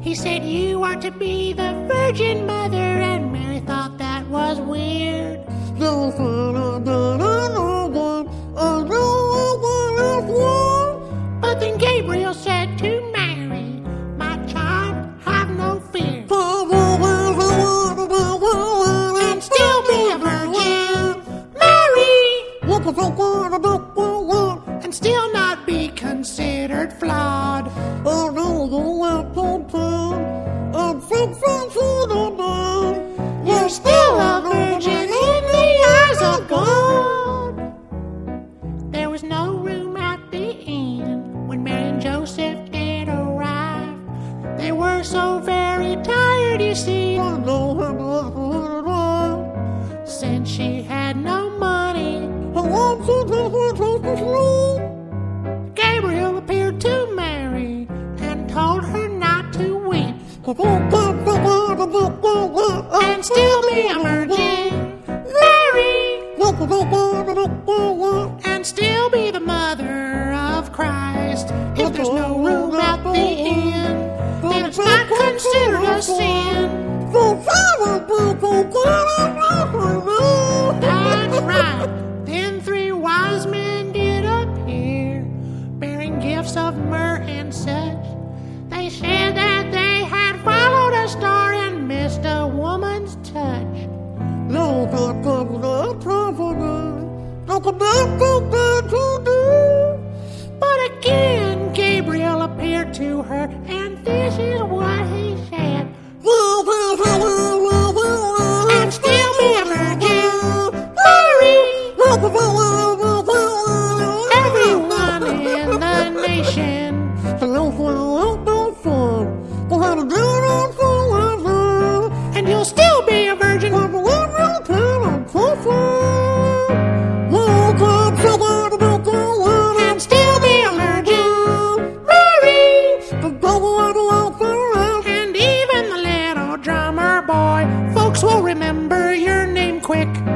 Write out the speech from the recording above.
He said, "You are to be the Virgin Mother," and Mary thought that was weird. But then Gabriel said to Mary, "My child, have no fear, and still be a virgin, Mary, and still not be considered flawed. You're still a virgin in the eyes of God." There was no room at the inn when Mary and Joseph did arrive. They were so very tired, you see, since she had no money. Gabriel appeared to Mary and told her not to weep, and still be a virgin, Mary, and still be the mother of Christ. If there's no room at the inn, then it's not considered a sin. That's right. Then 3 wise men did appear, bearing gifts of myrrh and such. They said that they had followed a star and missed a woman's touch. But again Gabriel appeared to her, and this is what he said: "And still be a virgin, Mary." Everyone in the nation, and you'll still be a virgin, and still be a virgin, Mary, and even the little drummer boy, folks will remember your name quick.